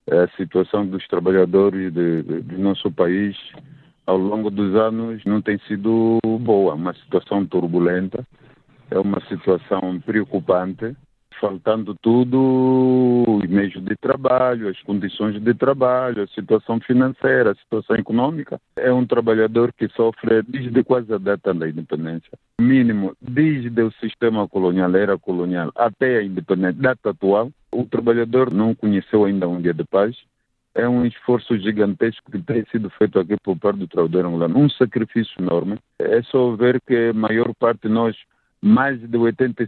A situação dos trabalhadores do nosso país ao longo dos anos não tem sido boa, uma situação turbulenta, é uma situação preocupante, faltando tudo, os meios de trabalho, as condições de trabalho, a situação financeira, a situação econômica. É um trabalhador que sofre desde quase a data da independência. Mínimo, desde o sistema colonial, era colonial, até a independência, data atual, o trabalhador não conheceu ainda um dia de paz. É um esforço gigantesco que tem sido feito aqui por parte do trabalhador angolano, um sacrifício enorme. É só ver que a maior parte de nós, mais de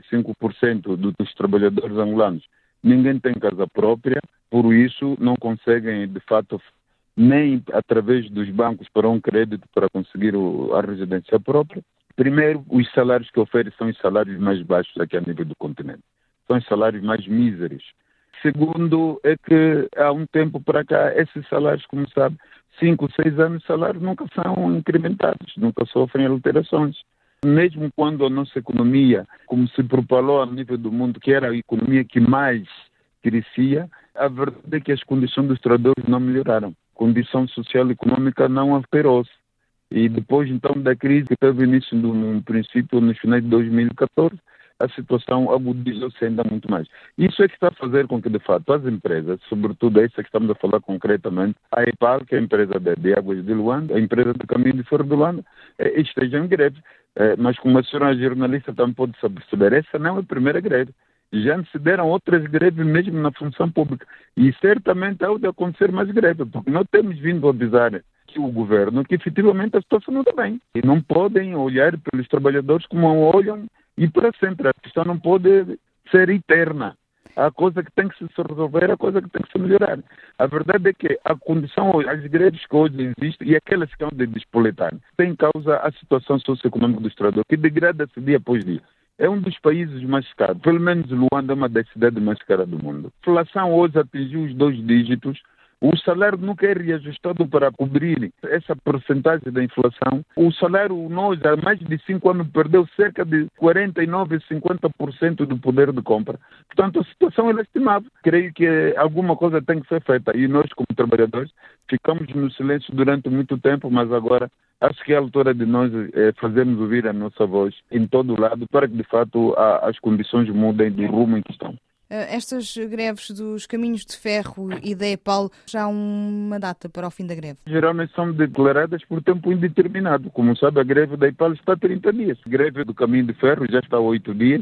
85% dos trabalhadores angolanos, ninguém tem casa própria, por isso não conseguem, de fato, nem através dos bancos para um crédito para conseguir a residência própria. Primeiro, os salários que oferecem são os salários mais baixos aqui a nível do continente. São os salários mais míseros. Segundo, é que há um tempo para cá, esses salários, como sabe, 5, 6 anos de salário nunca são incrementados, nunca sofrem alterações. Mesmo quando a nossa economia, como se propalou a nível do mundo, que era a economia que mais crescia, a verdade é que as condições dos trabalhadores não melhoraram. A condição social e econômica não alterou-se. E depois, então, da crise que teve início no princípio, nos finais de 2014, a situação agudizou-se ainda muito mais. Isso é que está a fazer com que, de fato, as empresas, sobretudo essa que estamos a falar concretamente, a EPAL, que é a empresa de águas de Luanda, a empresa de caminho de ferro de Luanda, estejam em greve. Mas como a senhora jornalista também pode perceber, essa não é a primeira greve. Já se deram outras greves mesmo na função pública. E certamente há de acontecer mais greve, porque nós temos vindo a avisar que o governo que efetivamente a situação não está bem. E não podem olhar pelos trabalhadores como olham e para sempre. A questão não pode ser eterna. A coisa que tem que se resolver, a coisa que tem que se melhorar. A verdade é que a condição, as greves que hoje existem e aquelas que hão de despoletar, tem causa a situação socioeconômica dos trabalhadores, que degrada-se dia após dia. É um dos países mais caros. Pelo menos Luanda é uma das cidades mais caras do mundo. A inflação hoje atingiu os 2 dígitos. O salário nunca é reajustado para cobrir essa porcentagem da inflação. O salário, nós, há mais de 5 anos, perdeu cerca de 49%, 50% do poder de compra. Portanto, a situação é lastimável. Creio que alguma coisa tem que ser feita. E nós, como trabalhadores, ficamos no silêncio durante muito tempo, mas agora acho que é a altura de nós fazermos ouvir a nossa voz em todo o lado para que, de fato, as condições mudem do rumo em que estão. Estas greves dos caminhos de ferro e da EPAL já há uma data para o fim da greve? Geralmente são declaradas por tempo indeterminado. Como sabe, a greve da EPAL está há 30 dias. A greve do caminho de ferro já está há 8 dias.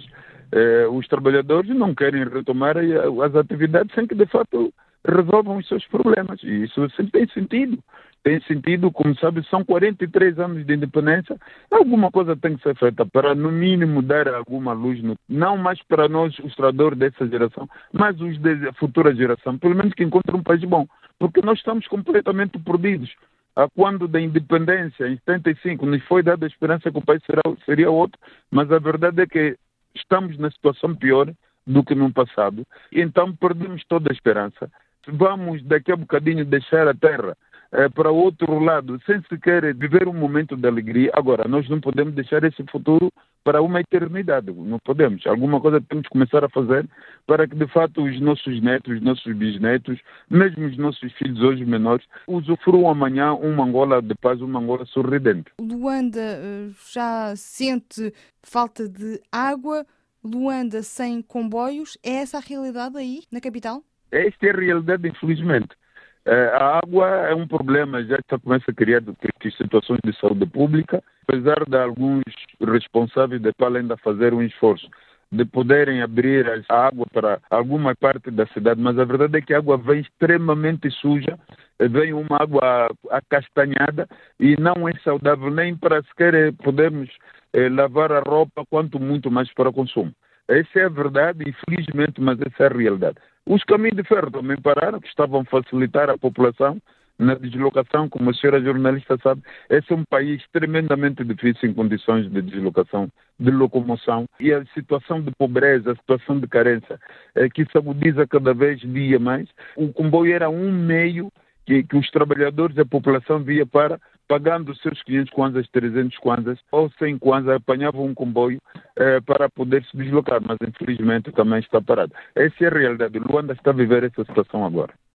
Os trabalhadores não querem retomar as atividades sem que, de fato, resolvam os seus problemas. E isso sempre tem sentido. Tem sentido, como sabe, são 43 anos de independência. Alguma coisa tem que ser feita para, no mínimo, dar alguma luz, não mais para nós, os trabalhadores dessa geração, mas os da futura geração, pelo menos que encontrem um país bom. Porque nós estamos completamente perdidos. Quando da independência, em 75, nos foi dada a esperança que o país seria outro, mas a verdade é que estamos na situação pior do que no passado. E então perdemos toda a esperança. Vamos daqui a bocadinho deixar a terra para outro lado, sem sequer viver um momento de alegria. Agora, nós não podemos deixar esse futuro para uma eternidade. Não podemos. Alguma coisa temos que começar a fazer para que, de fato, os nossos netos, os nossos bisnetos, mesmo os nossos filhos hoje menores, usufruam amanhã uma Angola de paz, uma Angola sorridente. Luanda já sente falta de água. Luanda sem comboios. É essa a realidade aí, na capital? Esta é a realidade, infelizmente. A água é um problema, já começa a criar situações de saúde pública, apesar de alguns responsáveis de EPAL ainda fazer um esforço de poderem abrir a água para alguma parte da cidade, mas a verdade é que a água vem extremamente suja, vem uma água acastanhada e não é saudável nem para sequer podermos lavar a roupa, quanto muito mais para consumo. Essa é a verdade, infelizmente, mas essa é a realidade. Os caminhos de ferro também pararam, que estavam a facilitar a população na deslocação, como a senhora jornalista sabe. Esse é um país tremendamente difícil em condições de deslocação, de locomoção. E a situação de pobreza, a situação de carência, que se agudiza cada vez dia mais. O comboio era um meio que os trabalhadores, a população via para, pagando os seus 500 kwanzas, 300 kwanzas ou 100 kwanzas, apanhavam um comboio para poder se deslocar, mas infelizmente também está parado. Essa é a realidade. Luanda está a viver essa situação agora.